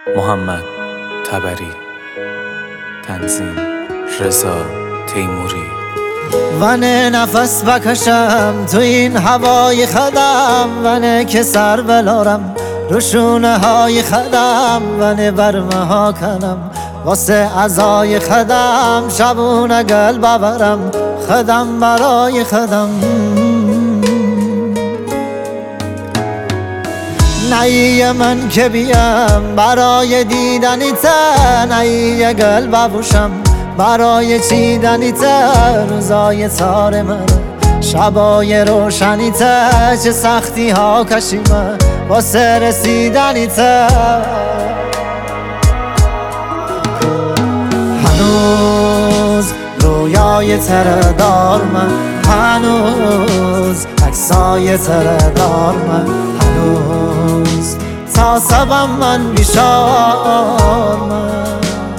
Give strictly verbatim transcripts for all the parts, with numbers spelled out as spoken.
محمد طبری، تنظیم رضا تیموری. ونه نفس بکشم تو این هوای خدم، ونه که سر بلارم روشونه های خدم، ونه برمه ها کنم واسه عزای خدم، شبونه گل ببرم خدم برای خدم. نهی من که بیم برای دیدنی ته، نهی گل ببوشم برای چیدنی ته، روزای تار من شبای روشنی ته، چه سختی ها کشیمه واسه رسیدنی ته. هنوز رویای تره دار من، هنوز عکسای تره دار من، هنوز تا سبم من بیشار من،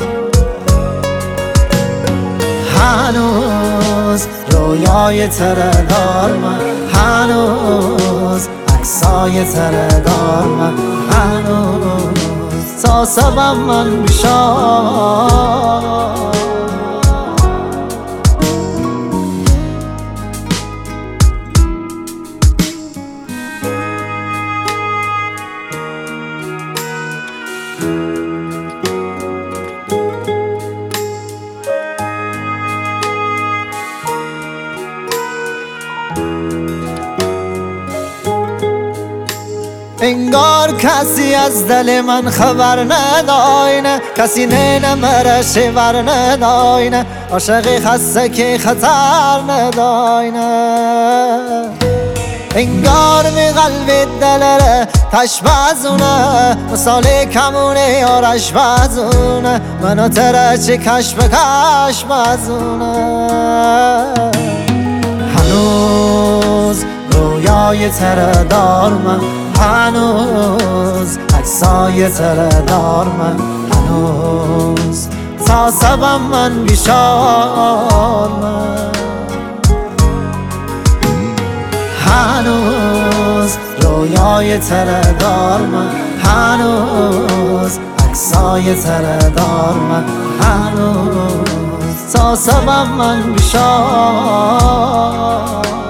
هنوز رویای تره دار من، هنوز عکسای تره دار من، هنوز تا سبم من بیشار. انگار کسی از دل من خبر نداینه، کسی نه مرا شور نداینه، عاشقی خسته که خطر نداینه. انگار می قلب دلره تش بزونه، مثال کمونه یارش بزونه، منو تره چه کش به کش بزونه. هنوز رویای تره دار من، هنوز عکسای تره دار من، هنوز تا سبم من بیشار من، هنوز رویای تره دار من، هنوز عکسای تره دار من، هنوز تا سبم من بیشار.